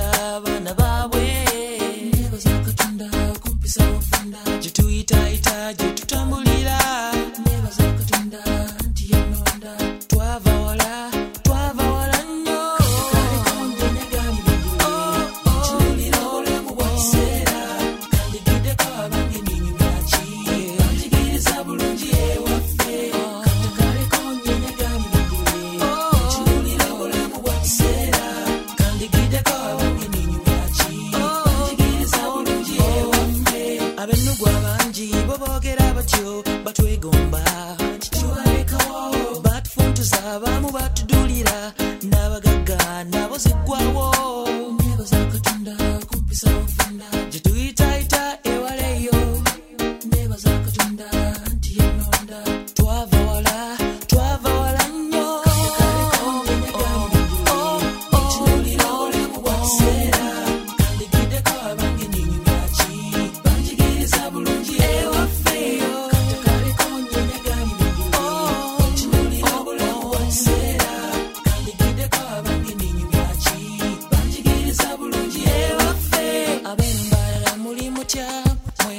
abaana baabwe nebaza Katonda kumpisa ofunda gye tuyitaayita gye tutambulira nebaza Katonda nti yanonda twava wala nnyo kaleko ndenyaganira kinulira obulamu bwa kiseera kandigiddeko abange ninyumyaki kanjigiriza bulungi ewaffe kaleko ndenyaganira kinulira obulamu bwa kiseera kandigiddeko abange ninyumyaki kanjigiriza bulungi ewaffe abennugu abangi bo boogera batyo batwegomba kitubalekawo batufuntuza abamu batudulira n'abagagga nabo ziggwawo nebaza Katonda kumpisa ofunda gye tuyitaayita ewaleyo nebaza Katonda nti yanonda twava wala nnyo kinulira obulamu bwa kiseera kandigiddeko abange ninyumyaki banjigiriza bulungi ewaffe kaleko ndenyaganira kinulira obulamu bwa kiseera kandigiddeko abange ninyumyaki banjigiriza bulungi ewaffe ab'embalala muli mutya mwe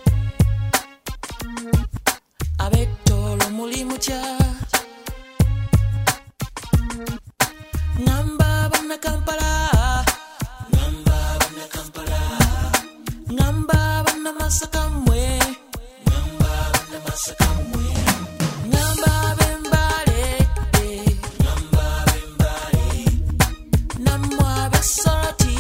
ab'ettoolo muli mutya ngamba bannakampala ngamba bannamasaka mmwe ngamba ab'embale nammwe ab'essoroti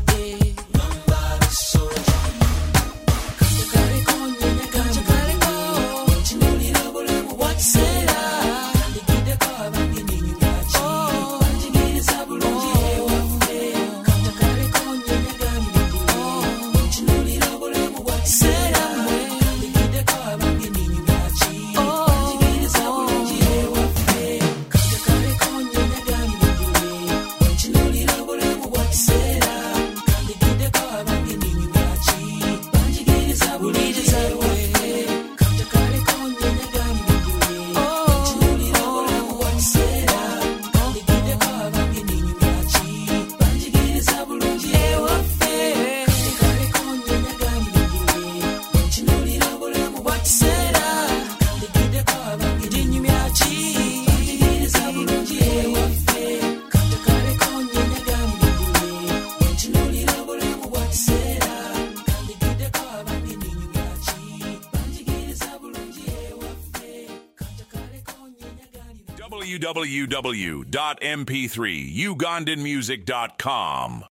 kaleko ndenyaganira kinulira obulamu bwa kiseera kandigiddeko abange ninyumyaki banjigiriza bulungi ewaffe kaleko ndenyaganira kinulira obulamu bwa kiseera kandigiddeko abange ninyumyaki banjigiriza bulungi ewaffe kaleko ndenyaganira kinulira obulamu bwa kiseera kandigiddeko abange ninyumyaki banjigiriza bulungi ewaffe kaleko ndenyaganira kinulira obulamu bwa kiseera kandigiddeko abange ninyumyaki banjigiriza bulungi ewaffe kaleko ndenyaganira kinulira obulamu bwa kiseera kandigiddeko abange ninyumyaki banjigiriza bulungi ewaffe kaleko ndenyaganira kinulira obulamu bwa kiseera kandigiddeko abange ninyumyaki banjigiriza bulungi ewaffe kaleko ndenyaganira www.mp3ugandanmusic.com